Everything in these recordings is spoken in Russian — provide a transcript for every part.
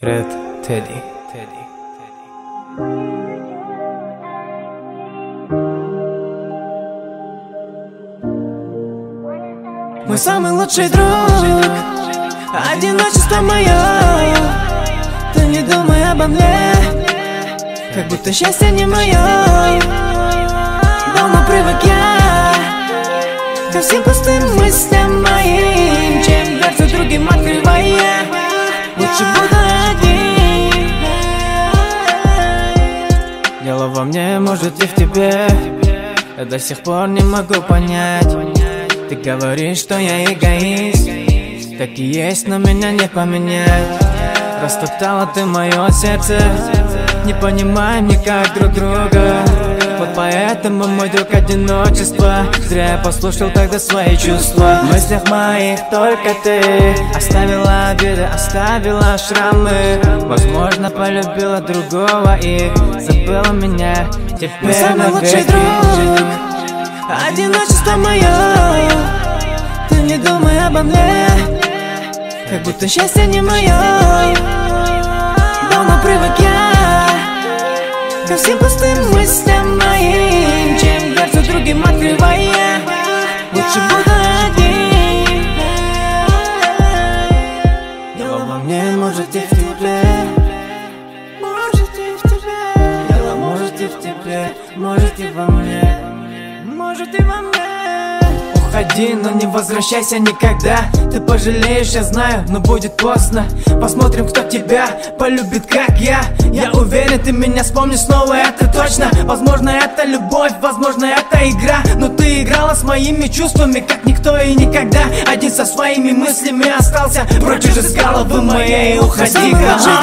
Red Teddy. Мой самый лучший друг, одиночество мое. Ты не думай обо мне, как будто счастье не мое. Давно привык я ко всем пустым мыслям моим. Чем дверцу другим открывая, лучше буду один. Дело во мне, может и в тебе. Я до сих пор не могу понять. Ты говоришь, что я эгоист, так и есть, но меня не поменять. Растоптала ты мое сердце, не понимаем никак друг друга. Вот поэтому, мой друг, одиночество. Зря я послушал тогда свои чувства. В мыслях моих только ты. Оставила обиды, оставила шрамы. Возможно, полюбила другого и забыла меня. Теперь самый лучший друг, одиночество мое. Ты не думай обо мне, как будто счастье не мое. Давно привык я ко всем пустым мыслям моим. Чем дверцу другим открывая, лучше буду один. Дело во мне, может и в тебе. Может и в тебе. Дело может и в тебе, может и во мне. Может и во мне. Уходи, но не возвращайся никогда. Ты пожалеешь, я знаю, но будет поздно. Посмотрим, кто тебя полюбит, как я. Я уверен, ты меня вспомнишь снова, это точно. Возможно, это любовь, возможно, это игра. Но ты играла с моими чувствами, как никто и никогда. Один со своими мыслями остался, прочь уже с головы моей. Уходи,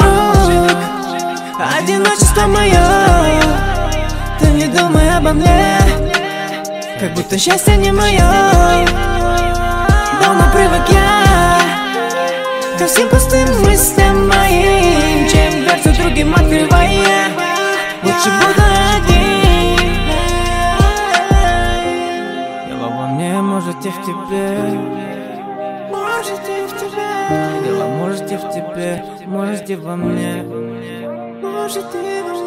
одиночество мое. Ты не думай обо мне, как будто счастье не мое. Давно привык я ко всем пустым мыслям моим. Чем дверцу другим открывая, лучше буду один. Дело во мне, может и в тебе. Может и в тебе. Дело может и в тебе, может и во мне. Может и во мне.